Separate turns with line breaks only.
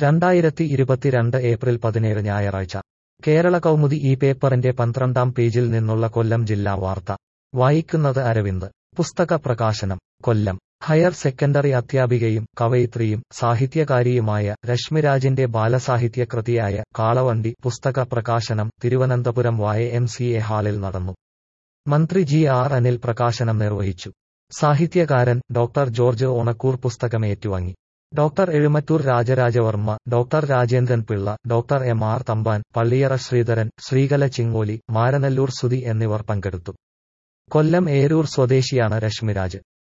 2022 April 17 ഞായറാഴ്ച കേരള കൗമുദി ഈ പേപ്പറിന്റെ 12-ാം പേജിൽ നിന്നുള്ള കൊല്ലം ജില്ലാ വാർത്ത വായിക്കുന്നത് അരവിന്ദ്. പുസ്തക പ്രകാശനം കൊല്ലം. ഹയർ സെക്കൻഡറി അധ്യാപികയും കവയിത്രിയും സാഹിത്യകാരിയുമായ രശ്മിരാജിന്റെ ബാലസാഹിത്യകൃതിയായ കാളവണ്ടി പുസ്തക പ്രകാശനം തിരുവനന്തപുരം YMCA ഹാളിൽ നടന്നു. മന്ത്രി GR അനിൽ പ്രകാശനം നിർവഹിച്ചു. സാഹിത്യകാരൻ ഡോക്ടർ ജോർജ് ഓണക്കൂർ പുസ്തകം ഏറ്റുവാങ്ങി. Doctor Ezhumattoor Rajarajavarma, doctor Rajendran Pillai, doctor MR Thampan, Palliyara Sreedharan, Sreekala Chingoli, Maranallur Sudhi എന്നിവർ പങ്കെടുത്തു. കൊല്ലം ഏരൂർ സ്വദേശിയാണ് രശ്മിരാജ്.